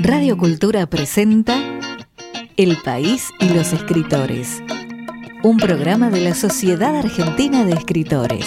Radio Cultura presenta El País y los Escritores, un programa de la Sociedad Argentina de Escritores.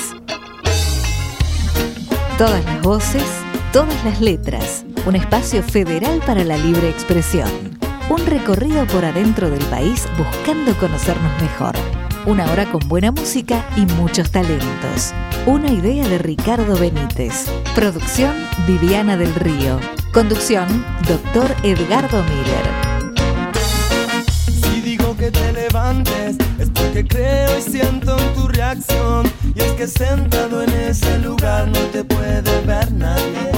Todas las voces, todas las letras, un espacio federal para la libre expresión. Un recorrido por adentro del país buscando conocernos mejor. Una hora con buena música y muchos talentos. Una idea de Ricardo Benítez. Producción Viviana del Río. Conducción Dr. Edgardo Miller. Si digo que te levantes es porque creo y siento en tu reacción. Y es que sentado en ese lugar no te puede ver nadie.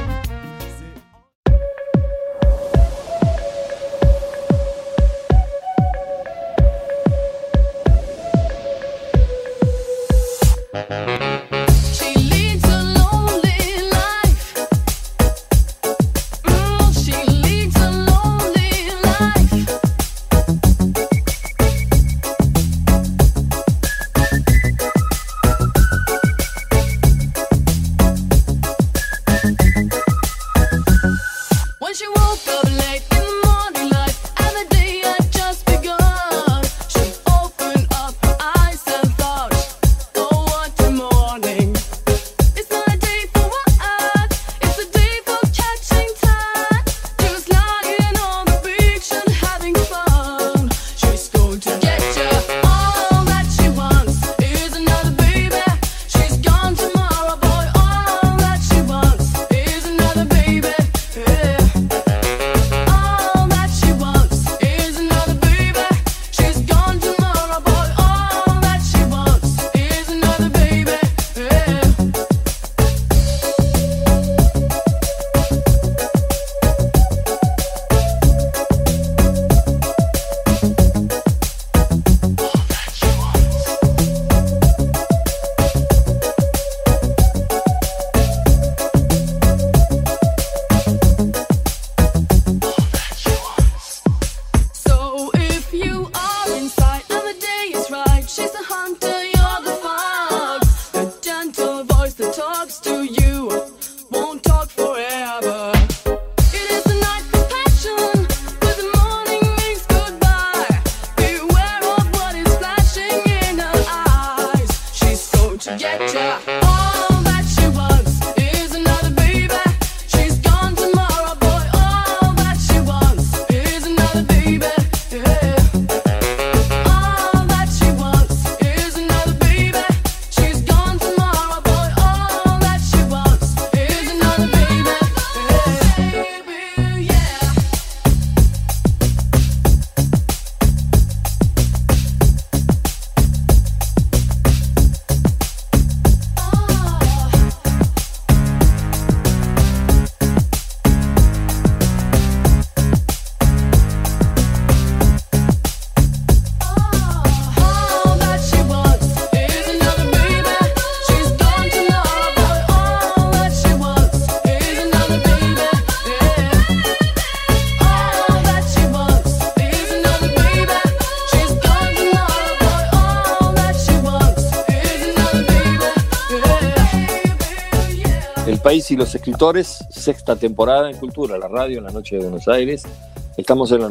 País y los Escritores, sexta temporada en Cultura, la radio en la noche de Buenos Aires. Estamos en la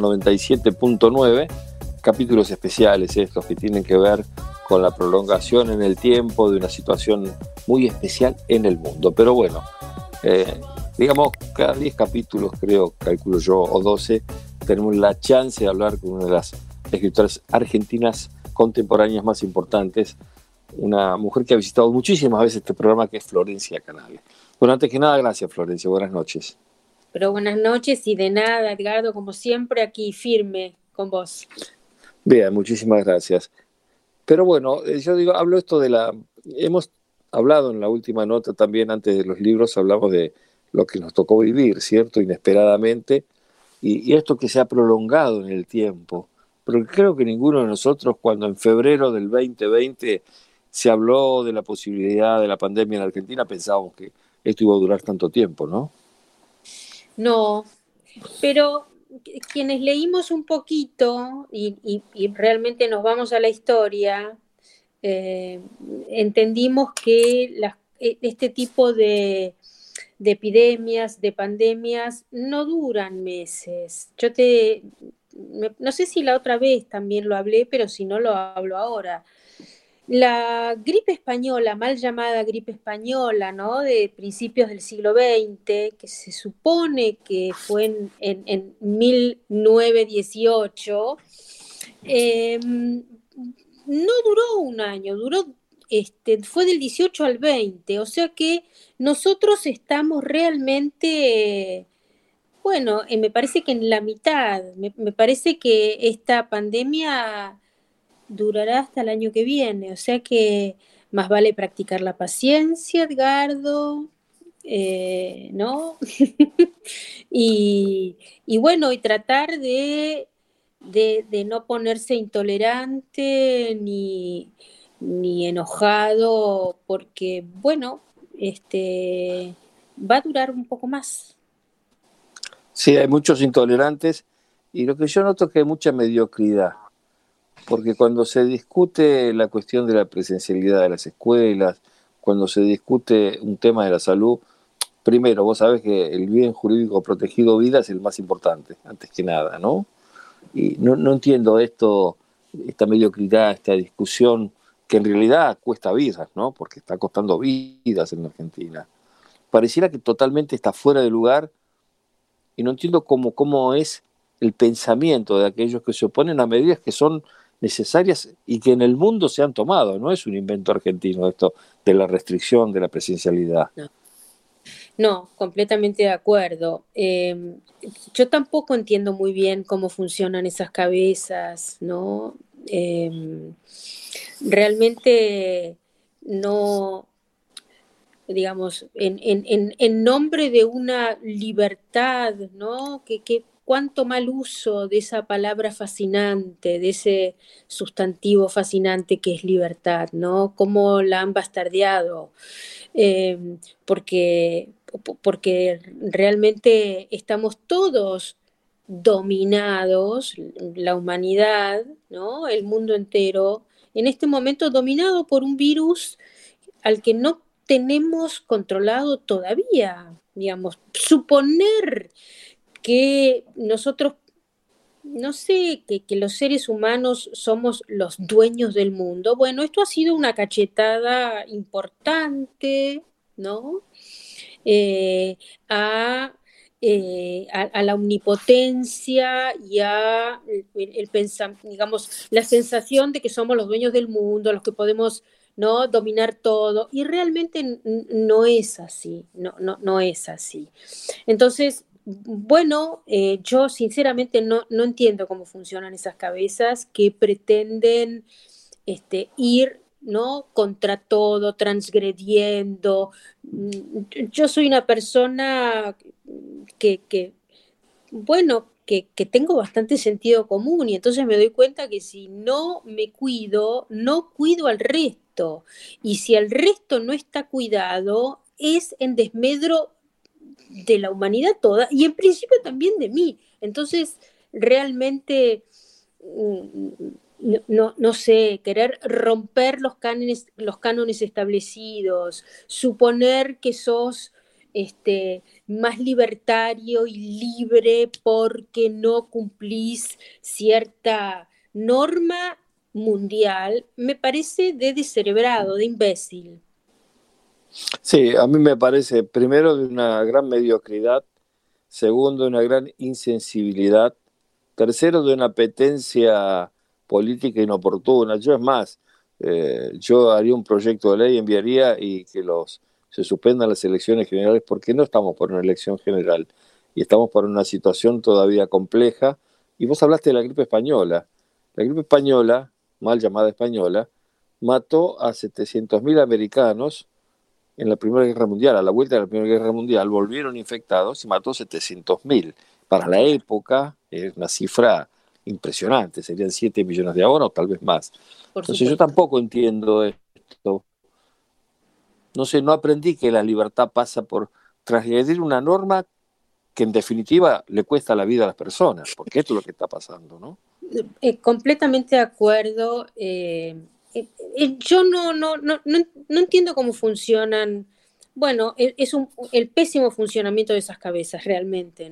97.9, capítulos especiales estos que tienen que ver con la prolongación en el tiempo de una situación muy especial en el mundo. Pero bueno, digamos, cada 10 capítulos, creo, calculo yo, o 12, tenemos la chance de hablar con una de las escritoras argentinas contemporáneas más importantes, una mujer que ha visitado muchísimas veces este programa, que es Florencia Canale. Bueno, antes que nada, gracias, Florencia, buenas noches. Pero buenas noches y de nada, Edgardo, como siempre aquí firme con vos. Bien, muchísimas gracias. Pero bueno, yo digo, hablo esto hemos hablado en la última nota también, antes de los libros, hablamos de lo que nos tocó vivir, ¿cierto? Inesperadamente, y esto que se ha prolongado en el tiempo. Pero creo que ninguno de nosotros, cuando en febrero del 2020 se habló de la posibilidad de la pandemia en Argentina, pensábamos que esto iba a durar tanto tiempo, ¿no? No, pero quienes leímos un poquito y realmente nos vamos a la historia, entendimos que este tipo de de epidemias, de pandemias, no duran meses. No sé si la otra vez también lo hablé, pero si no lo hablo ahora. La gripe española, mal llamada gripe española, ¿no? De principios del siglo XX, que se supone que fue en 1918, no duró un año, fue del 18 al 20, o sea que nosotros estamos realmente, bueno, me parece que en la mitad, me parece que esta pandemia durará hasta el año que viene, o sea que más vale practicar la paciencia, Edgardo, ¿no? y bueno, y tratar de no ponerse intolerante ni enojado, porque, bueno, va a durar un poco más. Sí, hay muchos intolerantes y lo que yo noto es que hay mucha mediocridad, porque cuando se discute la cuestión de la presencialidad de las escuelas, cuando se discute un tema de la salud, primero, vos sabés que el bien jurídico protegido vida es el más importante, antes que nada, ¿no? Y no entiendo esta mediocridad, esta discusión que en realidad cuesta vidas, ¿no? Porque está costando vidas en Argentina. Pareciera que totalmente está fuera de lugar y no entiendo cómo es el pensamiento de aquellos que se oponen a medidas que son necesarias y que en el mundo se han tomado. No es un invento argentino esto de la restricción de la presencialidad. No, completamente de acuerdo. Yo tampoco entiendo muy bien cómo funcionan esas cabezas, ¿no? Realmente no, digamos, en nombre de una libertad, ¿no? Que cuánto mal uso de esa palabra fascinante, de ese sustantivo fascinante que es libertad, ¿no? Cómo la han bastardeado, porque realmente estamos todos dominados, la humanidad, ¿no? El mundo entero, en este momento dominado por un virus al que no tenemos controlado todavía, digamos, suponer que nosotros, no sé, que los seres humanos somos los dueños del mundo. Bueno, esto ha sido una cachetada importante, ¿no? A la omnipotencia y a digamos, la sensación de que somos los dueños del mundo, los que podemos, ¿no?, dominar todo, y realmente no es así, no es así. Entonces, bueno, yo sinceramente no entiendo cómo funcionan esas cabezas que pretenden ir, ¿no?, contra todo, transgrediendo. Yo soy una persona que tengo bastante sentido común, y entonces me doy cuenta que si no me cuido, no cuido al resto. Y si el resto no está cuidado, es en desmedro de la humanidad toda y en principio también de mí. Entonces, realmente, no sé, querer romper los cánones establecidos, suponer que sos más libertario y libre porque no cumplís cierta norma mundial, me parece de descerebrado, de imbécil. Sí, a mí me parece, primero, de una gran mediocridad, segundo, de una gran insensibilidad, tercero, de una apetencia política inoportuna. Yo, es más, yo haría un proyecto de ley, enviaría y que se suspendan las elecciones generales, porque no estamos por una elección general y estamos por una situación todavía compleja. Y vos hablaste de la gripe española. La gripe española, mal llamada española, mató a 700.000 americanos en la Primera Guerra Mundial. A la vuelta de la Primera Guerra Mundial volvieron infectados y mató 700.000. Para la época es una cifra impresionante, serían 7 millones de ahora o tal vez más. Entonces yo tampoco entiendo esto. No sé, no aprendí que la libertad pasa por transgredir una norma que en definitiva le cuesta la vida a las personas, porque esto es lo que está pasando, ¿no? Completamente de acuerdo. Yo no entiendo cómo funcionan bueno, el pésimo funcionamiento de esas cabezas realmente,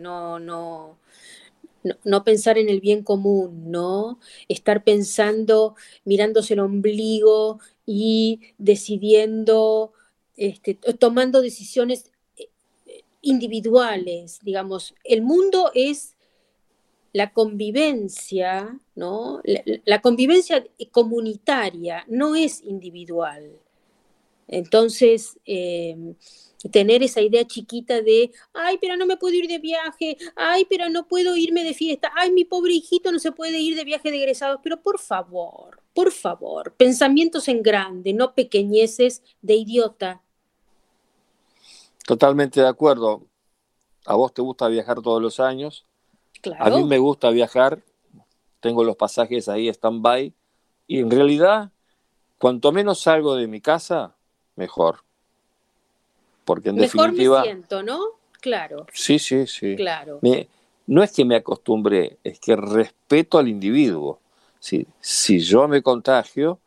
no pensar en el bien común, ¿no? Estar pensando, mirándose el ombligo y decidiendo, tomando decisiones individuales, digamos. El mundo es la convivencia, ¿no? La convivencia comunitaria no es individual. Entonces, tener esa idea chiquita de, ay, pero no me puedo ir de viaje, ay, pero no puedo irme de fiesta, ay, mi pobre hijito no se puede ir de viaje de egresados, pero por favor, pensamientos en grande, no pequeñeces de idiota. Totalmente de acuerdo. A vos te gusta viajar todos los años. Claro. A mí me gusta viajar. Tengo los pasajes ahí stand-by. Y en realidad, cuanto menos salgo de mi casa, mejor. Porque en mejor definitiva... me siento, ¿no? Claro. Sí. Claro. No es que me acostumbré, es que respeto al individuo. Si yo me contagio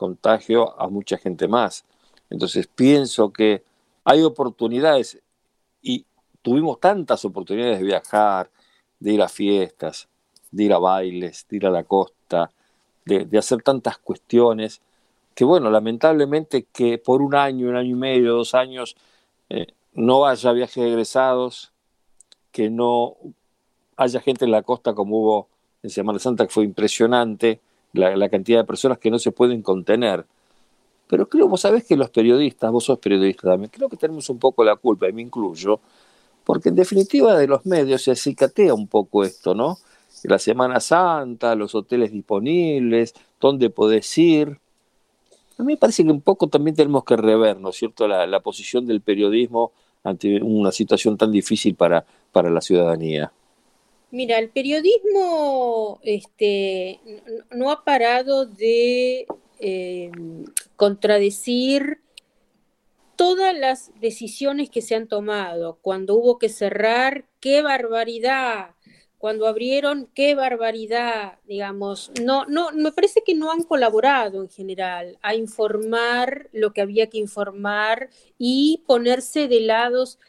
a mucha gente más. Entonces pienso que hay oportunidades, y tuvimos tantas oportunidades de viajar, de ir a fiestas, de ir a bailes, de ir a la costa, de hacer tantas cuestiones, que bueno, lamentablemente que por un año y medio, 2 años, no haya viajes de egresados, que no haya gente en la costa como hubo en Semana Santa, que fue impresionante, la cantidad de personas que no se pueden contener. Pero creo, vos sabés que los periodistas, vos sos periodista también, creo que tenemos un poco la culpa, y me incluyo, porque en definitiva de los medios se acicatea un poco esto, ¿no? La Semana Santa, los hoteles disponibles, dónde podés ir. A mí me parece que un poco también tenemos que rever, ¿no es cierto?, la posición del periodismo ante una situación tan difícil para la ciudadanía. Mira, el periodismo no ha parado de contradecir todas las decisiones que se han tomado. Cuando hubo que cerrar, ¡qué barbaridad! Cuando abrieron, ¡qué barbaridad! Digamos, no, me parece que no han colaborado en general a informar lo que había que informar y ponerse de lados,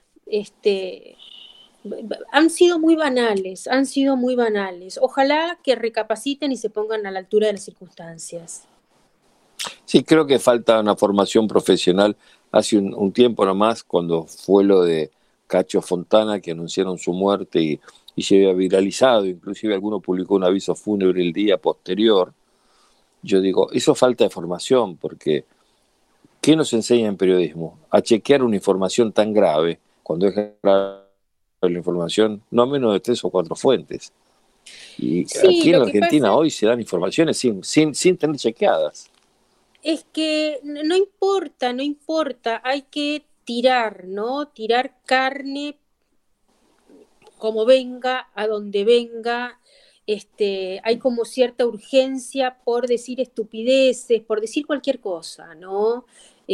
han sido muy banales. Ojalá que recapaciten y se pongan a la altura de las circunstancias. Sí, creo que falta una formación profesional. Hace un tiempo nomás, cuando fue lo de Cacho Fontana, que anunciaron su muerte y se había viralizado, inclusive alguno publicó un aviso fúnebre el día posterior, yo digo, eso falta de formación, porque ¿qué nos enseña en periodismo? A chequear una información tan grave, cuando es grave la información, no menos de 3 o 4 fuentes. Y sí, aquí en la Argentina hoy se dan informaciones sin tener chequeadas. Es que no importa, hay que tirar, ¿no? Tirar carne como venga, a donde venga. Hay como cierta urgencia por decir estupideces, por decir cualquier cosa, ¿no?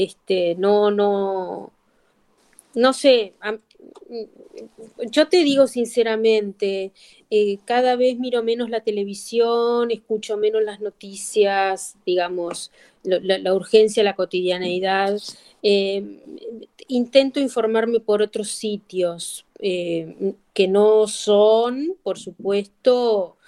No sé, yo te digo sinceramente, cada vez miro menos la televisión, escucho menos las noticias, digamos, la urgencia, la cotidianeidad. Intento informarme por otros sitios que no son, por supuesto,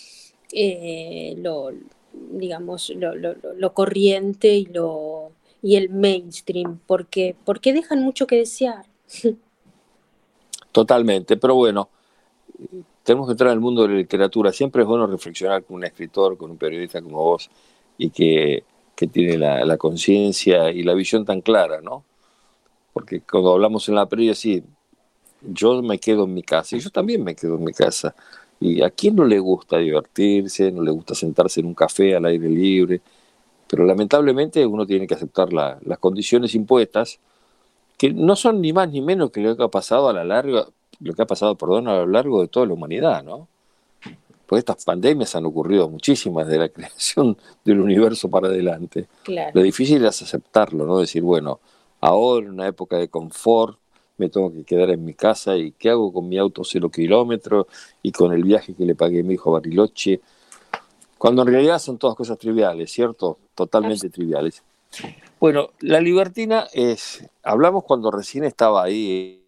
lo corriente y el mainstream, porque dejan mucho que desear. Totalmente, pero bueno, tenemos que entrar al mundo de la literatura. Siempre es bueno reflexionar con un escritor, con un periodista como vos, y que tiene la conciencia y la visión tan clara, ¿no? Porque cuando hablamos en la previa, sí, yo me quedo en mi casa, y yo también me quedo en mi casa. ¿Y a quién no le gusta divertirse, no le gusta sentarse en un café al aire libre? Pero lamentablemente uno tiene que aceptar las condiciones impuestas, que no son ni más ni menos que lo que ha pasado a lo largo de toda la humanidad, ¿no? Pues estas pandemias han ocurrido muchísimas de la creación del universo para adelante. Claro. Lo difícil es aceptarlo, ¿no? Decir, bueno, ahora en una época de confort me tengo que quedar en mi casa, y ¿qué hago con mi auto 0 kilómetros y con el viaje que le pagué a mi hijo a Bariloche? Cuando en realidad son todas cosas triviales, ¿cierto? Totalmente triviales. Bueno, La Libertina hablamos cuando recién estaba ahí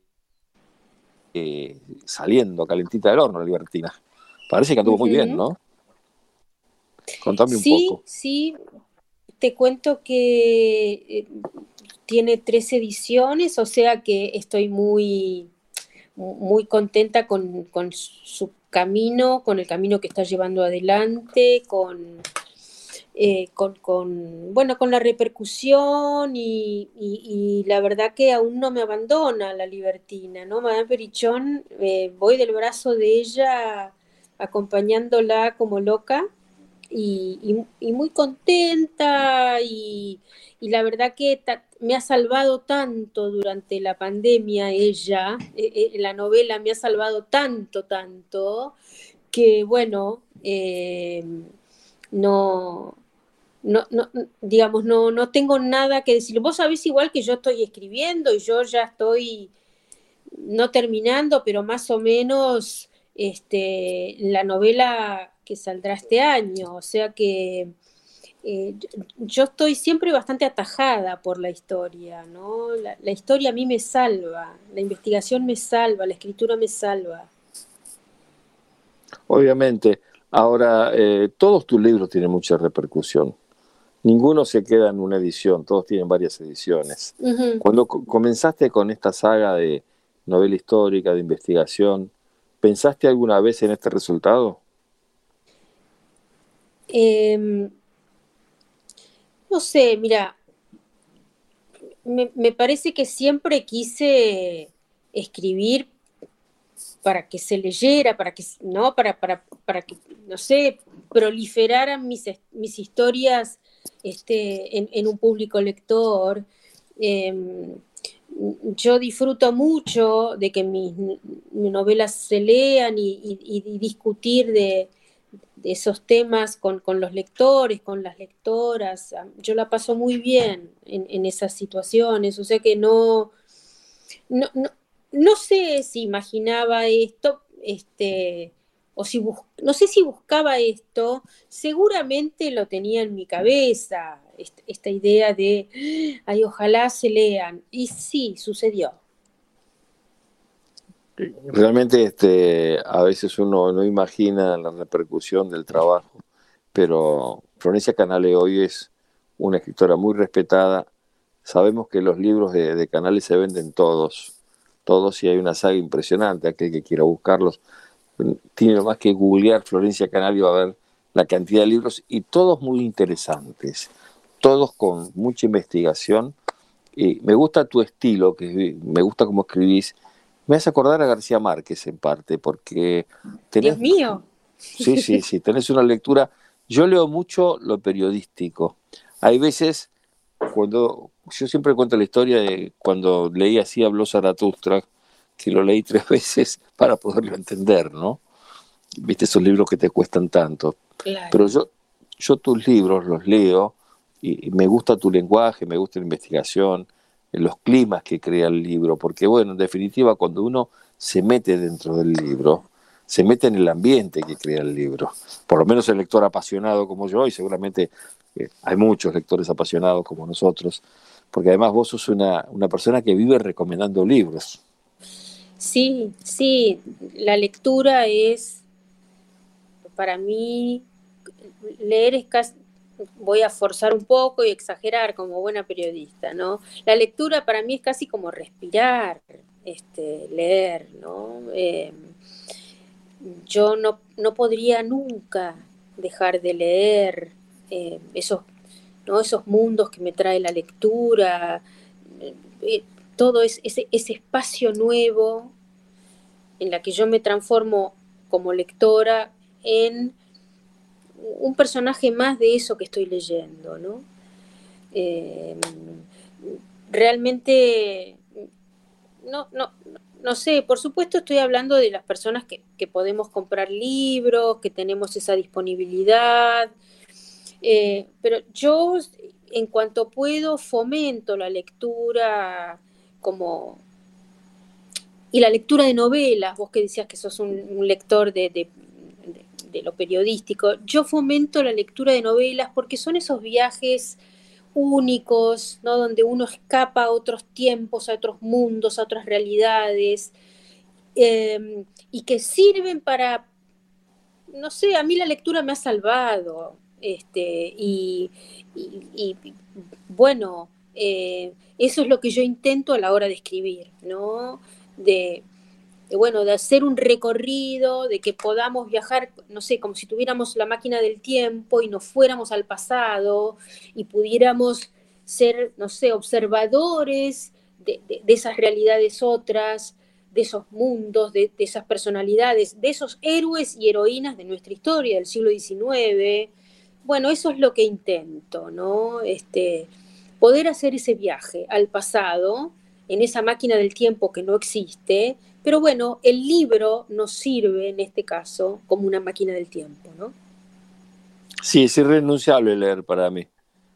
saliendo calentita del horno La Libertina. Parece que anduvo muy bien, ¿no? Contame un poco. Sí, te cuento que tiene 3 ediciones, o sea que estoy muy, muy contenta con su camino, con el camino que está llevando adelante, bueno, con la repercusión y la verdad que aún no me abandona La Libertina, ¿no? Madame Perichón, voy del brazo de ella acompañándola como loca y muy contenta y la verdad que me ha salvado tanto durante la pandemia ella, la novela me ha salvado tanto, que bueno, no, digamos, no tengo nada que decir. Vos sabés igual que yo estoy escribiendo y yo ya estoy no terminando, pero más o menos la novela que saldrá este año. O sea que yo estoy siempre bastante atajada por la historia, ¿no? La historia a mí me salva, la investigación me salva, la escritura me salva. Obviamente. Ahora, todos tus libros tienen mucha repercusión. Ninguno se queda en una edición, todos tienen varias ediciones. Uh-huh. Cuando comenzaste con esta saga de novela histórica, de investigación, ¿pensaste alguna vez en este resultado? No sé, mira, me parece que siempre quise escribir para que se leyera, para que, ¿no? Para que, no sé, proliferaran mis historias en un público lector. Yo disfruto mucho de que mis novelas se lean y discutir de esos temas con los lectores, con las lectoras. Yo la paso muy bien en esas situaciones, o sea que no sé si imaginaba esto, o no sé si buscaba esto, seguramente lo tenía en mi cabeza, esta idea de, ay, ojalá se lean, y sí, sucedió. Realmente a veces uno no imagina la repercusión del trabajo, pero Florencia Canale hoy es una escritora muy respetada. Sabemos que los libros de Canale se venden todos y hay una saga impresionante. Aquel que quiera buscarlos tiene más que googlear Florencia Canale y va a ver la cantidad de libros y todos muy interesantes, todos con mucha investigación. Y me gusta tu estilo, me gusta cómo escribís. Me hace acordar a García Márquez en parte, porque Dios mío. Sí, tenés una lectura. Yo leo mucho lo periodístico. Hay veces, yo siempre cuento la historia de cuando leí Así habló Zaratustra, que lo leí 3 veces para poderlo entender, ¿no? Viste esos libros que te cuestan tanto. Claro. Pero yo tus libros los leo y me gusta tu lenguaje, me gusta la investigación, los climas que crea el libro, porque bueno, en definitiva, cuando uno se mete dentro del libro, se mete en el ambiente que crea el libro. Por lo menos el lector apasionado como yo, y seguramente hay muchos lectores apasionados como nosotros, porque además vos sos una persona que vive recomendando libros. Sí, la lectura es, para mí, leer es casi, voy a forzar un poco y exagerar como buena periodista, ¿no? La lectura para mí es casi como respirar, leer, ¿no? Yo no podría nunca dejar de leer esos mundos que me trae la lectura, todo ese espacio nuevo en la que yo me transformo como lectora en un personaje más de eso que estoy leyendo, ¿no? Realmente no sé, por supuesto estoy hablando de las personas que podemos comprar libros, que tenemos esa disponibilidad, pero yo en cuanto puedo fomento la lectura y la lectura de novelas. Vos que decías que sos un lector de lo periodístico, yo fomento la lectura de novelas porque son esos viajes únicos, ¿no? Donde uno escapa a otros tiempos, a otros mundos, a otras realidades, y que sirven para, no sé, a mí la lectura me ha salvado, bueno, eso es lo que yo intento a la hora de escribir, ¿no? De hacer un recorrido, de que podamos viajar, no sé, como si tuviéramos la máquina del tiempo y nos fuéramos al pasado y pudiéramos ser, no sé, observadores de esas realidades otras, de esos mundos, de esas personalidades, de esos héroes y heroínas de nuestra historia del siglo XIX. Bueno, eso es lo que intento, ¿no? Poder hacer ese viaje al pasado en esa máquina del tiempo que no existe, pero bueno, el libro nos sirve en este caso como una máquina del tiempo, ¿no? Sí, es irrenunciable leer para mí.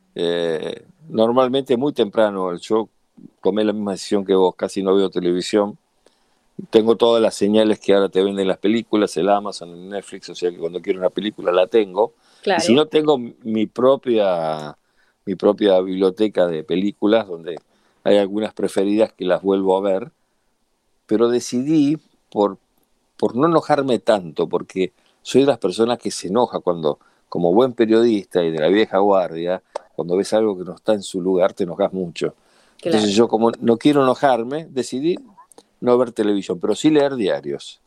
Normalmente muy temprano, yo tomé la misma decisión que vos, casi no veo televisión. Tengo todas las señales que ahora te venden las películas, el Amazon, el Netflix, o sea que cuando quiero una película la tengo. Claro. Y si no, tengo mi propia biblioteca de películas, donde hay algunas preferidas que las vuelvo a ver, pero decidí por no enojarme tanto, porque soy de las personas que se enoja cuando, como buen periodista y de la vieja guardia, cuando ves algo que no está en su lugar, te enojas mucho. Claro. Entonces yo, como no quiero enojarme, decidí no ver televisión, pero sí leer diarios.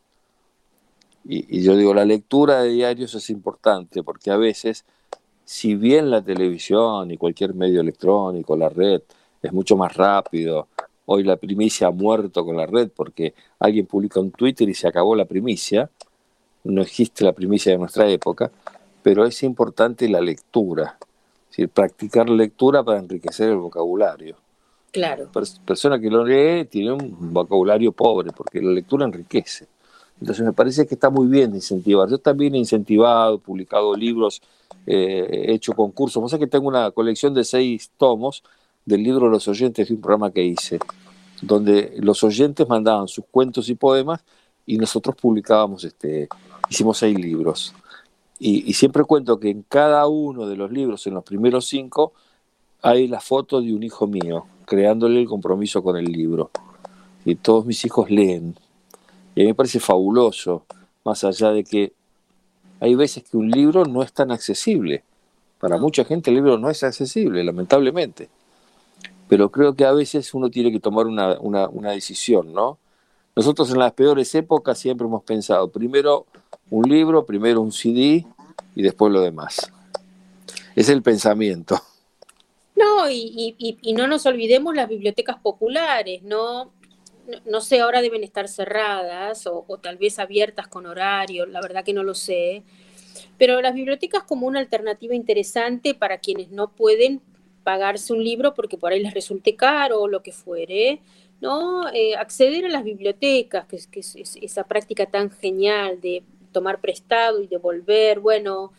Y yo digo, la lectura de diarios es importante, porque a veces, si bien la televisión y cualquier medio electrónico, la red, es mucho más rápido, hoy la primicia ha muerto con la red porque alguien publica un Twitter y se acabó la primicia, no existe la primicia de nuestra época, pero es importante la lectura, es decir, practicar lectura para enriquecer el vocabulario. Claro. Persona que lo lee tiene un vocabulario pobre, porque la lectura enriquece. Entonces me parece que está muy bien incentivar. Yo también he incentivado, publicado libros, he hecho concursos. O sea que tengo una colección de 6 tomos del libro Los Oyentes, de un programa que hice, donde los oyentes mandaban sus cuentos y poemas y nosotros publicábamos, hicimos 6 libros. Y siempre cuento que en cada uno de los libros, en los primeros 5, hay la foto de un hijo mío, creándole el compromiso con el libro. Y todos mis hijos leen. Y a mí me parece fabuloso, más allá de que hay veces que un libro no es tan accesible. Para mucha gente el libro no es accesible, lamentablemente. Pero creo que a veces uno tiene que tomar una decisión, ¿no? Nosotros en las peores épocas siempre hemos pensado, primero un libro, primero un CD y después lo demás. Es el pensamiento. No, y no nos olvidemos las bibliotecas populares, ¿no? No sé, ahora deben estar cerradas o tal vez abiertas con horario, la verdad que no lo sé, pero las bibliotecas como una alternativa interesante para quienes no pueden pagarse un libro porque por ahí les resulte caro o lo que fuere, ¿no? Acceder a las bibliotecas, que es esa práctica tan genial de tomar prestado y devolver, bueno,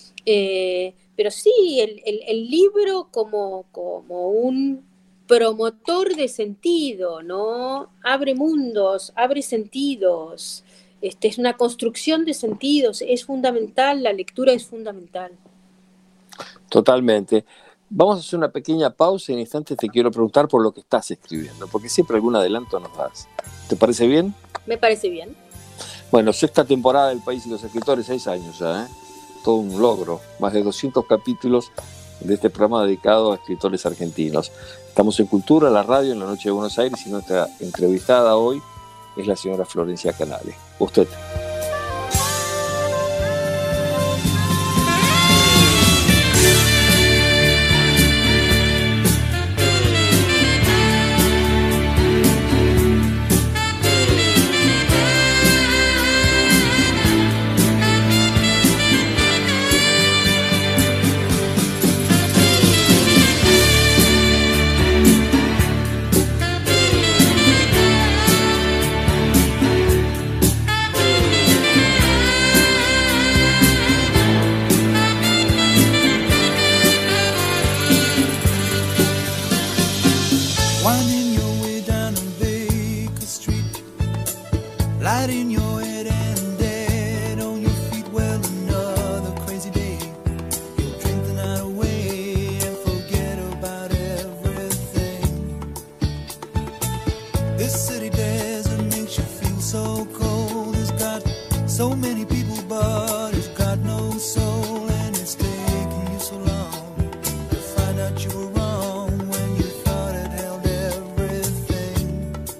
pero sí, el libro como un promotor de sentido, ¿no? Abre mundos, abre sentidos, es una construcción de sentidos, es fundamental, la lectura es fundamental. Totalmente. Vamos a hacer una pequeña pausa y en instantes te quiero preguntar por lo que estás escribiendo, porque siempre algún adelanto nos das. ¿Te parece bien? Me parece bien. Bueno, 6ª temporada del País y los Escritores, 6 años ya, ¿eh? Todo un logro, más de 200 capítulos de este programa dedicado a escritores argentinos. Estamos en Cultura, la radio, en la noche de Buenos Aires, y nuestra entrevistada hoy es la señora Florencia Canale. Usted. So many people, but it's got no soul, and it's taking you so long to find out you were wrong when you thought it held everything.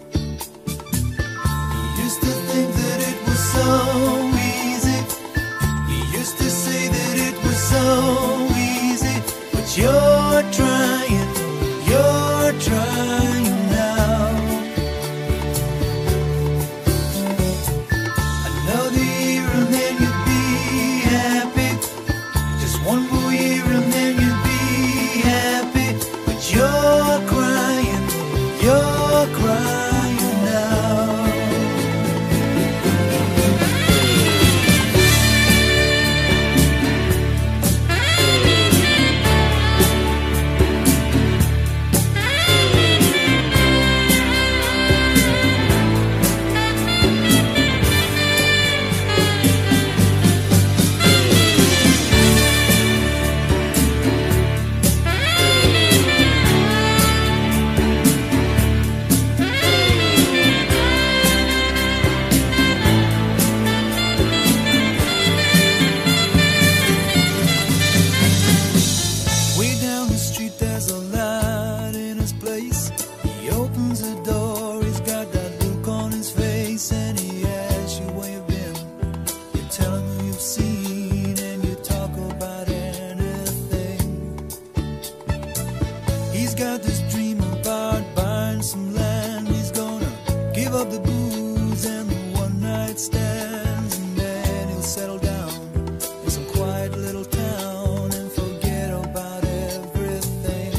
You used to think that it was so easy. You used to say that it was so easy, but you're trying now. Another year and then you'd be happy. Just one more year and then you'd be happy. But you're crying now. Way down the street there's a light in his place. He opens the door, he's got that look on his face, and he asks you where you've been. You tell him who you've seen, and you talk about anything. He's got this dream about buying some land. He's gonna give up the booze and the one night stands, and then he'll settle down in some quiet little town and forget about everything.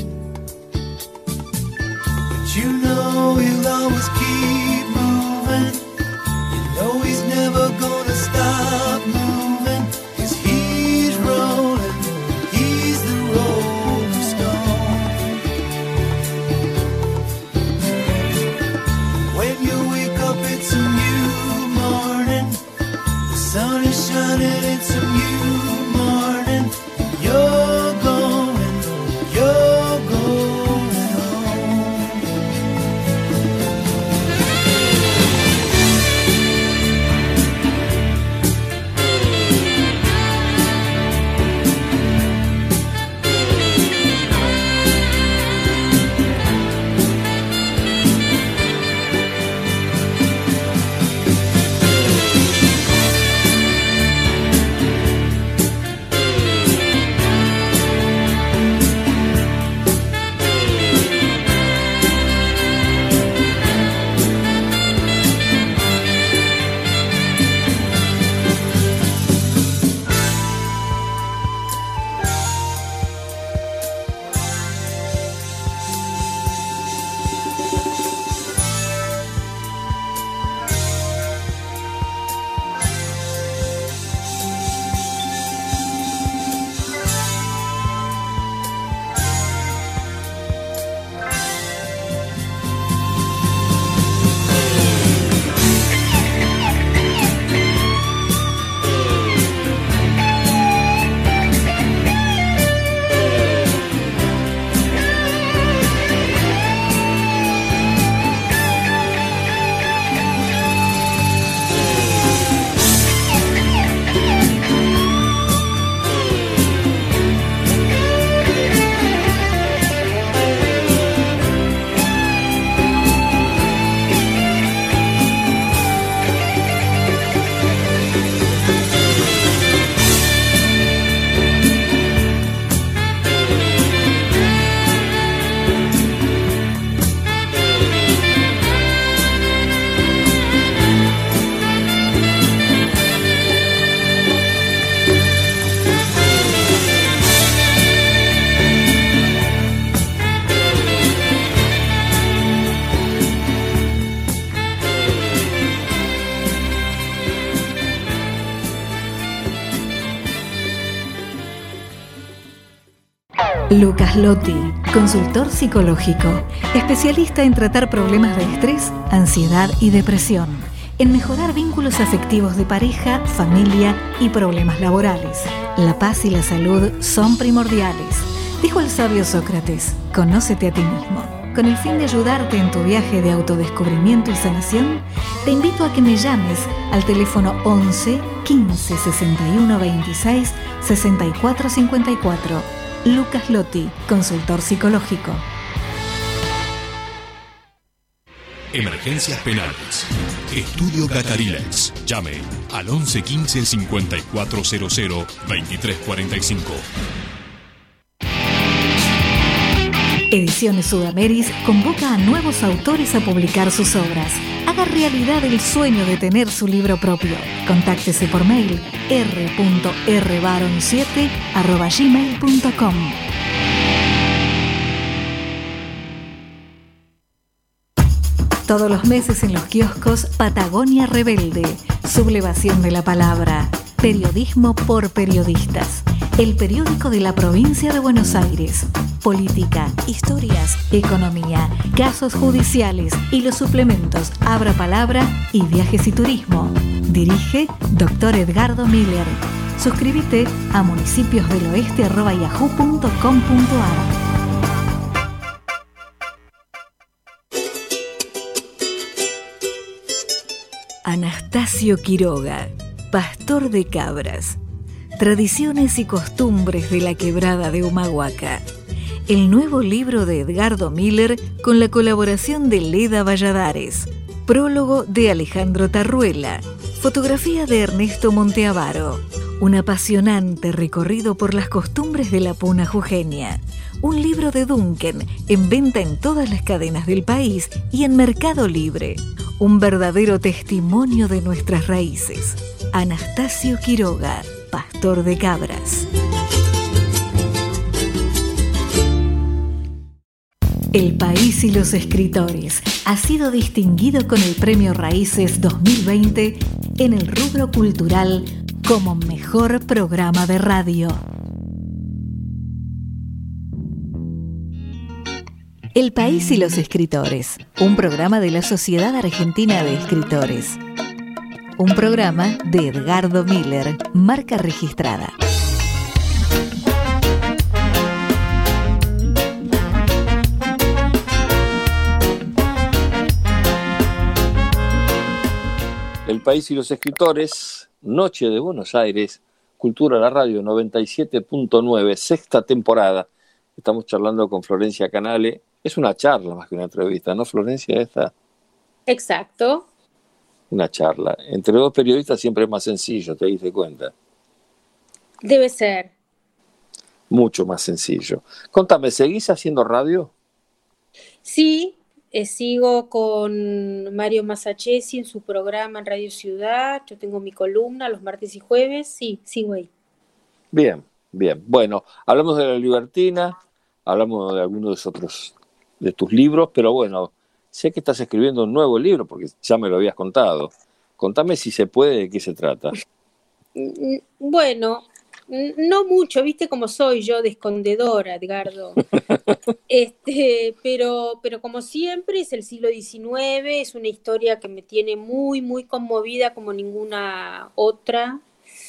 But you know he'll always keep moving. You know he's never gonna stop moving, 'cause he's rolling, he's the rolling stone. When you wake up it's a new morning. The sun is shining, it's a new morning. You're going home. Lucas Lotti, consultor psicológico, especialista en tratar problemas de estrés, ansiedad y depresión, en mejorar vínculos afectivos de pareja, familia y problemas laborales. La paz y la salud son primordiales. Dijo el sabio Sócrates, conócete a ti mismo. Con el fin de ayudarte en tu viaje de autodescubrimiento y sanación, te invito a que me llames al teléfono 11 15 61 26 64 54. Lucas Lotti, consultor psicológico. Emergencias penales. Estudio Catarilex. Llame al 11 15 5400 2345. Ediciones Sudameris convoca a nuevos autores a publicar sus obras. Haga realidad el sueño de tener su libro propio. Contáctese por mail r.rbaron7@gmail.com. Todos los meses en los kioscos Patagonia Rebelde. Sublevación de la palabra. Periodismo por periodistas. El periódico de la provincia de Buenos Aires. Política, historias, economía, casos judiciales y los suplementos Abra Palabra y Viajes y Turismo. Dirige Dr. Edgardo Miller. Suscríbete a municipiosdeloeste@yahoo.com.ar. Anastasio Quiroga, pastor de cabras. Tradiciones y costumbres de la quebrada de Humahuaca. El nuevo libro de Edgardo Miller con la colaboración de Leda Valladares. Prólogo de Alejandro Tarruela. Fotografía de Ernesto Monteavaro. Un apasionante recorrido por las costumbres de la puna jujeña. Un libro de Duncan en venta en todas las cadenas del país y en Mercado Libre. Un verdadero testimonio de nuestras raíces. Anastasio Quiroga, pastor de cabras. El País y los Escritores ha sido distinguido con el Premio Raíces 2020 en el rubro cultural como mejor programa de radio. El País y los Escritores, un programa de la Sociedad Argentina de Escritores. Un programa de Edgardo Miller, marca registrada. El País y los Escritores, Noche de Buenos Aires, Cultura a la Radio 97.9, sexta temporada. Estamos charlando con Florencia Canale. Es una charla más que una entrevista, ¿no, Florencia? Esta. Exacto. Una charla. Entre dos periodistas siempre es más sencillo, ¿te diste cuenta? Debe ser. Mucho más sencillo. Contame, ¿seguís haciendo radio? Sí, sigo con Mario Masachesi en su programa en Radio Ciudad. Yo tengo mi columna los martes y jueves. Sí, sigo ahí. Bien, bien. Bueno, hablamos de La Libertina, hablamos de algunos otros de tus libros, pero bueno, sé que estás escribiendo un nuevo libro, porque ya me lo habías contado. Contame si se puede, de qué se trata. Bueno, no mucho, viste cómo soy yo de escondedora, Edgardo. Pero como siempre es el siglo XIX, es una historia que me tiene muy, muy conmovida como ninguna otra.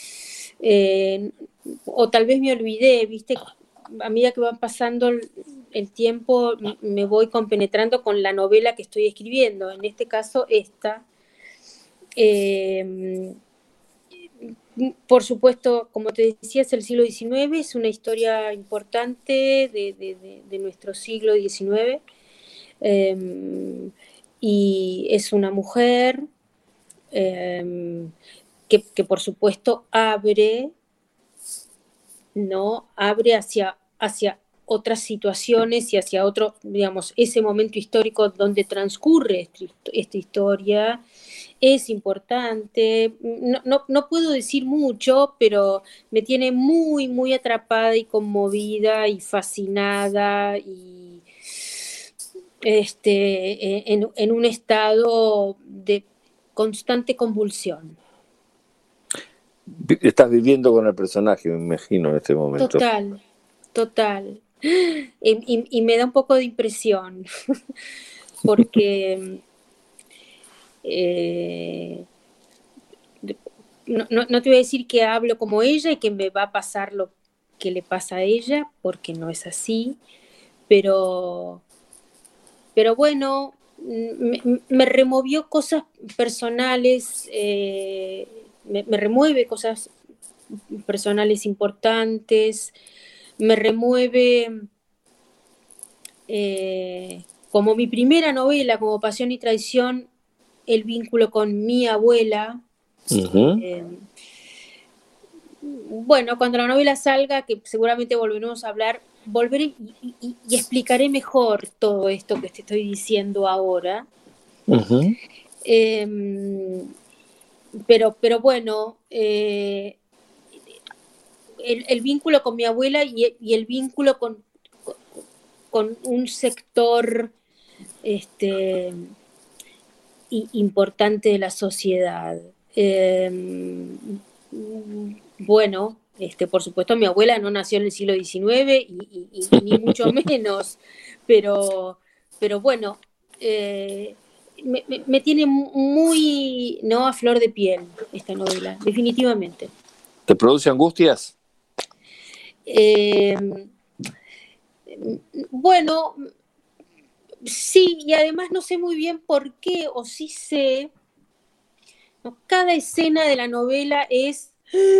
O tal vez me olvidé, viste, a medida que va pasando el tiempo me voy compenetrando con la novela que estoy escribiendo, en este caso esta. Por supuesto, como te decía, es el siglo XIX, es una historia importante de nuestro siglo XIX, y es una mujer que por supuesto abre hacia otras situaciones y hacia otro, digamos, ese momento histórico donde transcurre esta historia. Es importante, no puedo decir mucho, pero me tiene muy, muy atrapada y conmovida y fascinada y en un estado de constante convulsión. Estás viviendo con el personaje, me imagino, en este momento. Total. Y me da un poco de impresión, porque no te voy a decir que hablo como ella y que me va a pasar lo que le pasa a ella, porque no es así, pero pero bueno, me removió cosas personales, me remueve cosas personales importantes, me remueve como mi primera novela, como Pasión y Traición, el vínculo con mi abuela. Bueno, cuando la novela salga, que seguramente volveremos a hablar, volveré y explicaré mejor todo esto que te estoy diciendo ahora. Pero bueno, el vínculo con mi abuela y el vínculo con un sector importante de la sociedad. Bueno, por supuesto mi abuela no nació en el siglo XIX y ni mucho menos, pero bueno, me tiene muy, ¿no?, a flor de piel esta novela, definitivamente. ¿Te produce angustias? Bueno, sí, y además no sé muy bien por qué, o sí sé, ¿no? Cada escena de la novela es,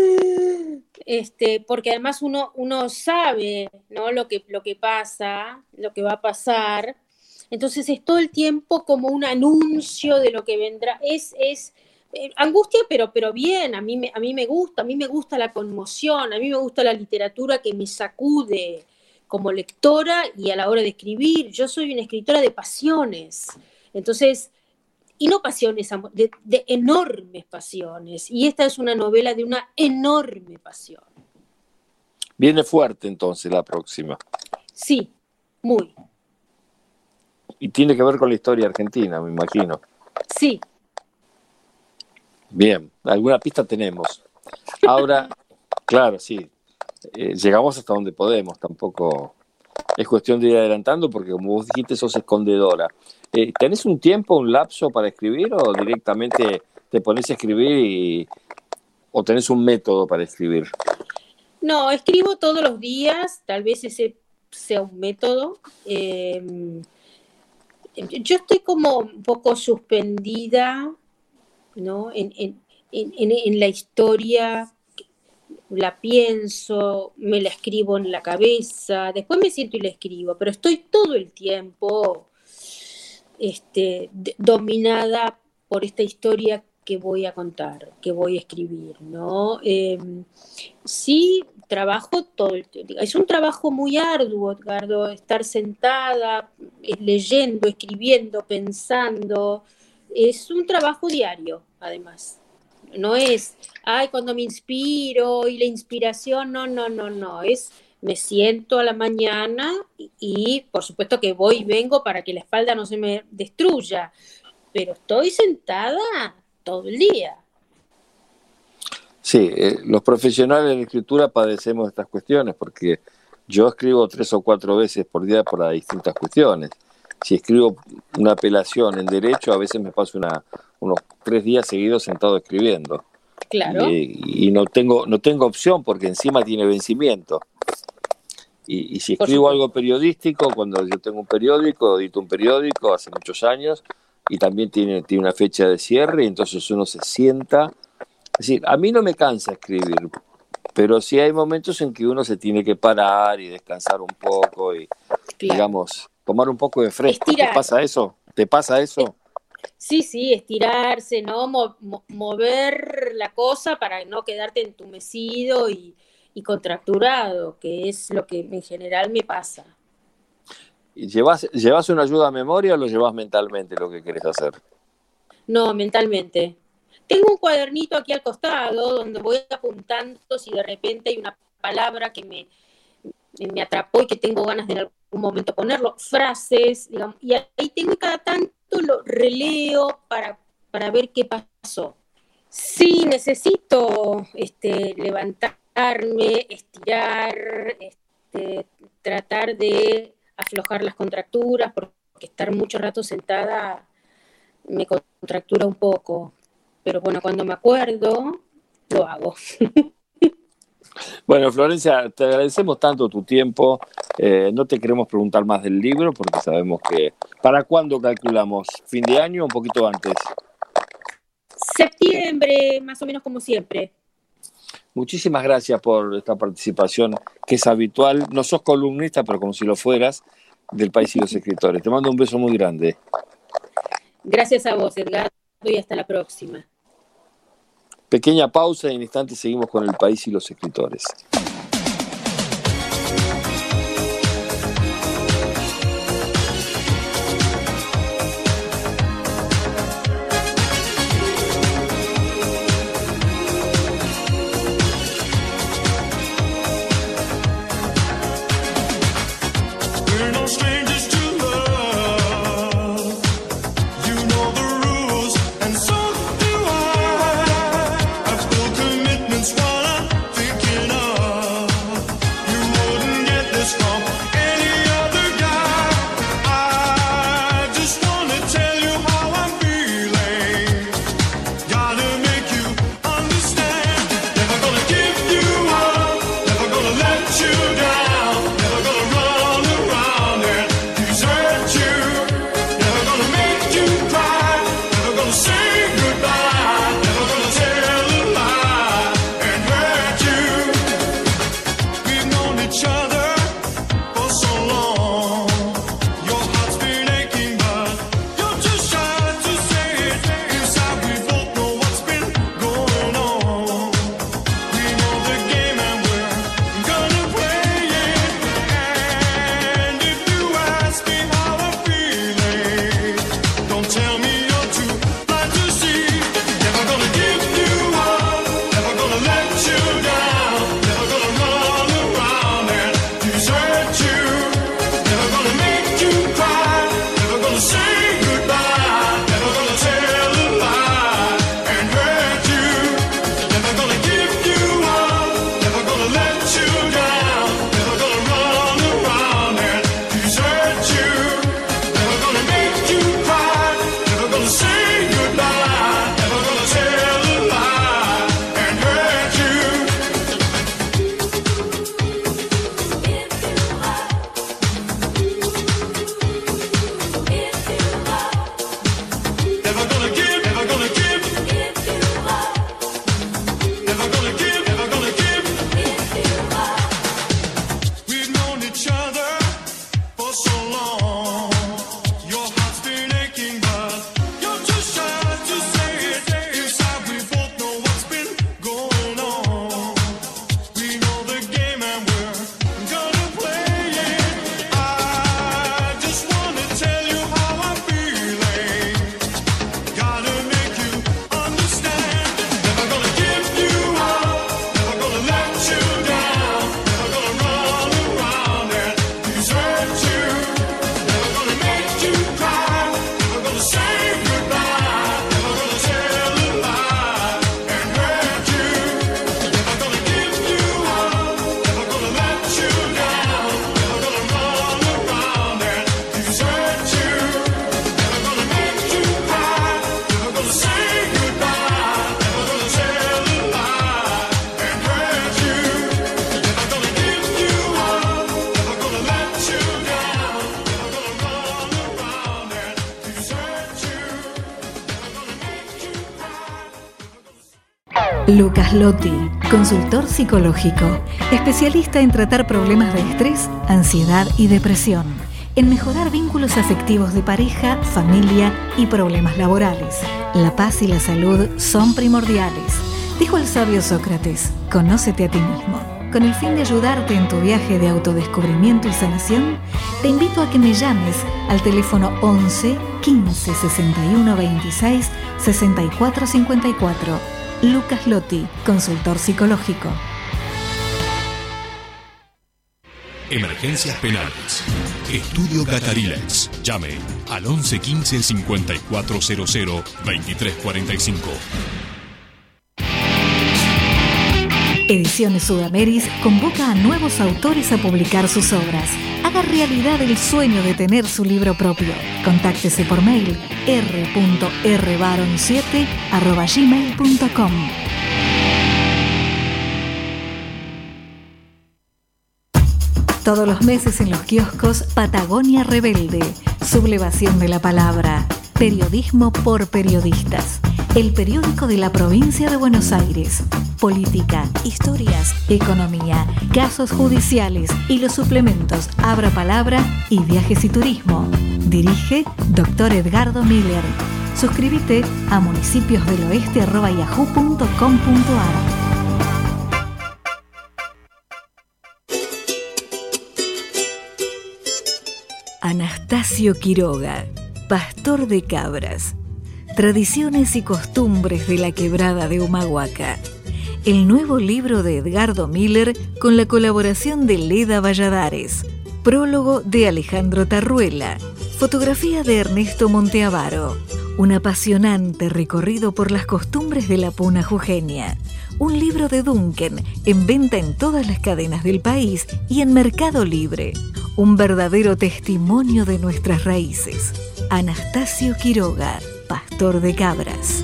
porque además uno sabe, ¿no?, lo que pasa, lo que va a pasar, entonces es todo el tiempo como un anuncio de lo que vendrá, es angustia, pero bien, a mí me gusta la conmoción, a mí me gusta la literatura que me sacude como lectora y a la hora de escribir. Yo soy una escritora de pasiones, entonces, y no pasiones, de enormes pasiones, y esta es una novela de una enorme pasión. Viene fuerte entonces la próxima. Sí, muy. Y tiene que ver con la historia argentina, me imagino. Sí. Bien, alguna pista tenemos. Ahora, claro, sí, llegamos hasta donde podemos, tampoco es cuestión de ir adelantando porque como vos dijiste sos escondedora. ¿Tenés un tiempo, un lapso para escribir o directamente te pones a escribir o tenés un método para escribir? No, escribo todos los días, tal vez ese sea un método. Yo estoy como un poco suspendida, ¿no?, en la historia, la pienso, me la escribo en la cabeza, después me siento y la escribo, pero estoy todo el tiempo dominada por esta historia que voy a contar, que voy a escribir, ¿no? Sí, trabajo todo el tiempo. Es un trabajo muy arduo, Edgardo, estar sentada, leyendo, escribiendo, pensando. Es un trabajo diario, además. No es, cuando me inspiro y la inspiración, no. Es, me siento a la mañana y por supuesto que voy y vengo para que la espalda no se me destruya, pero estoy sentada todo el día. Sí, los profesionales de la escritura padecemos estas cuestiones porque yo escribo 3 o 4 veces por día para distintas cuestiones. Si escribo una apelación en derecho, a veces me paso unos 3 días seguidos sentado escribiendo. Claro. Y no tengo opción porque encima tiene vencimiento. Y si escribo algo periodístico, cuando yo tengo un periódico, edito un periódico hace muchos años y también tiene una fecha de cierre y entonces uno se sienta. Es decir, a mí no me cansa escribir, pero sí hay momentos en que uno se tiene que parar y descansar un poco y, digamos, tomar un poco de fresco. Estirar. ¿Te pasa eso? ¿Te pasa eso? Sí, estirarse, ¿no? Mover la cosa para no quedarte entumecido y contracturado, que es lo que en general me pasa. ¿Y llevas una ayuda a memoria o lo llevas mentalmente lo que querés hacer? No, mentalmente. Tengo un cuadernito aquí al costado donde voy apuntando si de repente hay una palabra que me atrapó y que tengo ganas de en algún momento ponerlo, frases, digamos, y ahí tengo cada tanto lo releo para ver qué pasó. Sí, necesito levantarme, estirar, tratar de aflojar las contracturas, porque estar mucho rato sentada me contractura un poco. Pero bueno, cuando me acuerdo, lo hago. Bueno, Florencia, te agradecemos tanto tu tiempo. No te queremos preguntar más del libro porque sabemos que... ¿Para cuándo calculamos? ¿Fin de año o un poquito antes? Septiembre, más o menos como siempre. Muchísimas gracias por esta participación que es habitual. No sos columnista, pero como si lo fueras, del País y los Escritores. Te mando un beso muy grande. Gracias a vos, Edgardo, y hasta la próxima. Pequeña pausa y en instantes seguimos con El País y los Escritores. Lucas Lotti, consultor psicológico, especialista en tratar problemas de estrés, ansiedad y depresión, en mejorar vínculos afectivos de pareja, familia y problemas laborales. La paz y la salud son primordiales. Dijo el sabio Sócrates, conócete a ti mismo. Con el fin de ayudarte en tu viaje de autodescubrimiento y sanación, te invito a que me llames al teléfono 11 15 61 26 64 54. Lucas Lotti, consultor psicológico. Emergencias penales. Estudio Catarilex. Llame al 11 15 5400 2345. Ediciones Sudameris convoca a nuevos autores a publicar sus obras. Haga realidad el sueño de tener su libro propio. Contáctese por mail r.rbaron7@gmail.com. Todos los meses en los kioscos Patagonia Rebelde, sublevación de la palabra, periodismo por periodistas, el periódico de la provincia de Buenos Aires, política, historias, economía, casos judiciales y los suplementos Abra Palabra y Viajes y Turismo. Dirige Dr. Edgardo Miller. Suscríbete a municipiosdeloeste@yahoo.com.ar. Anastasio Quiroga, pastor de cabras. Tradiciones y costumbres de la quebrada de Humahuaca. El nuevo libro de Edgardo Miller con la colaboración de Leda Valladares. Prólogo de Alejandro Tarruela. Fotografía de Ernesto Monteavaro. Un apasionante recorrido por las costumbres de la puna jujeña. Un libro de Duncan, en venta en todas las cadenas del país y en Mercado Libre. Un verdadero testimonio de nuestras raíces. Anastasio Quiroga, pastor de cabras.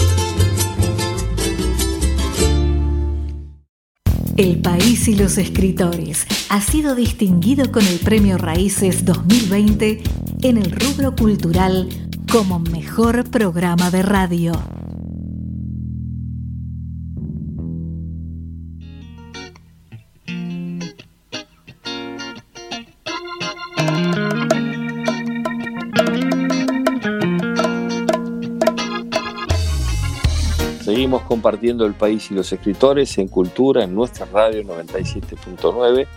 El País y los Escritores ha sido distinguido con el Premio Raíces 2020 en el rubro cultural como mejor programa de radio. Seguimos compartiendo el país y los escritores en cultura en nuestra radio 97.9,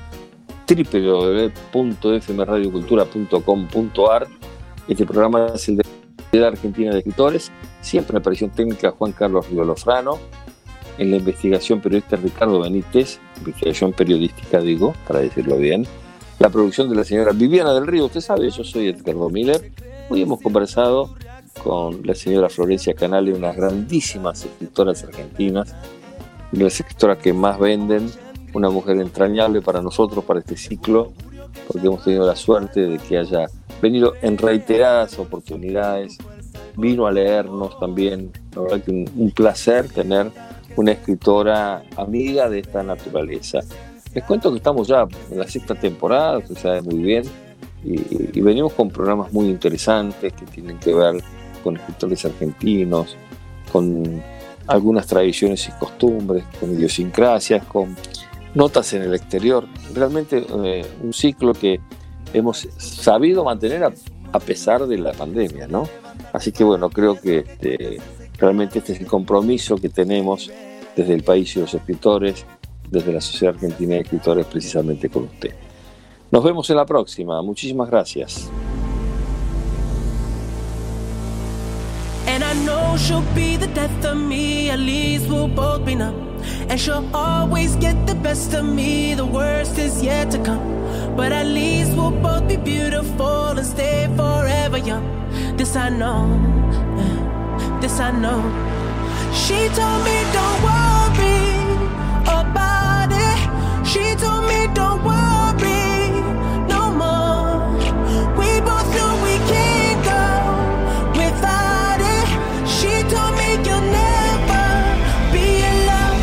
www.fmradiocultura.com.ar. Este programa es el de la Argentina de Escritores, siempre en la aparición técnica Juan Carlos Rigolofrano, en la investigación periodista Ricardo Benítez, investigación periodística digo, para decirlo bien, la producción de la señora Viviana del Río. Usted sabe, yo soy Edgardo Miller. Hoy hemos conversado con la señora Florencia Canale, unas grandísimas escritoras argentinas, de las escritoras que más venden, una mujer entrañable para nosotros, para este ciclo, porque hemos tenido la suerte de que haya venido en reiteradas oportunidades, vino a leernos también. La verdad que un placer tener una escritora amiga de esta naturaleza. Les cuento que estamos ya en la 6ª temporada, usted sabe muy bien, y venimos con programas muy interesantes que tienen que ver con escritores argentinos, con algunas tradiciones y costumbres, con idiosincrasias, con notas en el exterior. Realmente un ciclo que hemos sabido mantener a pesar de la pandemia, ¿no? Así que bueno, creo que realmente este es el compromiso que tenemos desde el país y los escritores, desde la Sociedad Argentina de Escritores, precisamente con usted. Nos vemos en la próxima. Muchísimas gracias. And I know she'll be the death of me, at least we'll both be numb. And she'll always get the best of me, the worst is yet to come. But at least we'll both be beautiful and stay forever young. This I know, this I know. She told me don't worry about it. She told me don't worry no more. We both know we can't go without it. She told me you'll never be alone.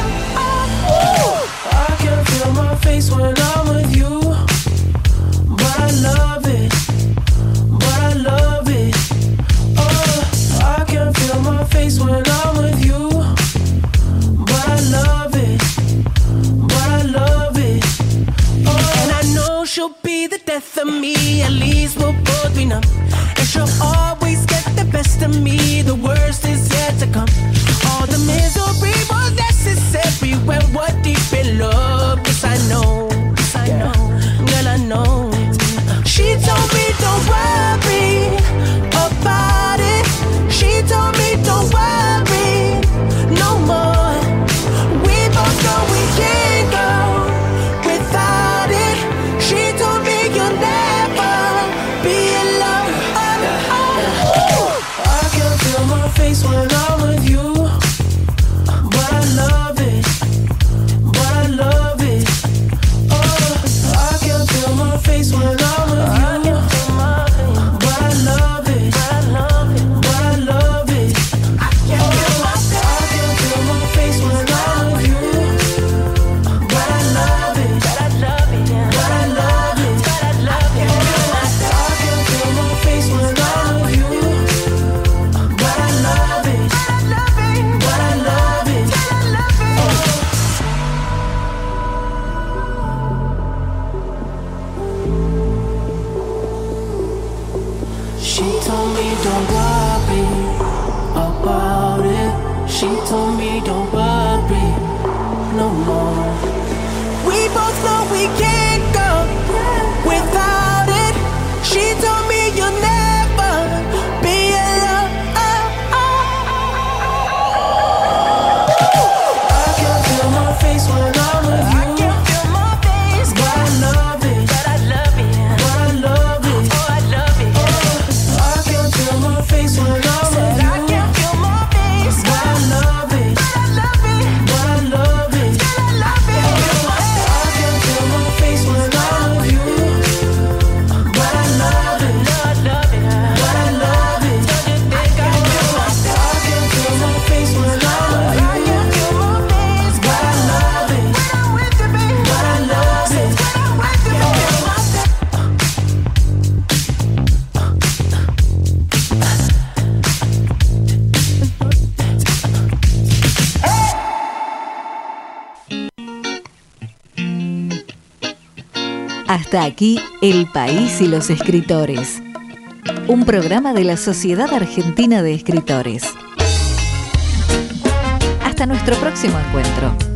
I can feel my face when I'm with you, but I love it, but I love it. Oh, I can feel my face when I'm with you, but I love it, but I love it. Oh, and I know she'll be the death of me, at least we'll both be numb. And she'll always get the best of me, the worst is yet to come. All the misery was necessary when we're deep in love. Yes, I know, girl, I know. She told me don't worry about it. She told me don't worry no more. We both know we can't go without it. She told me you'll never be alone. I can feel my face when I'm with you, but Hasta aquí El País y los Escritores, un programa de la Sociedad Argentina de Escritores. Hasta nuestro próximo encuentro.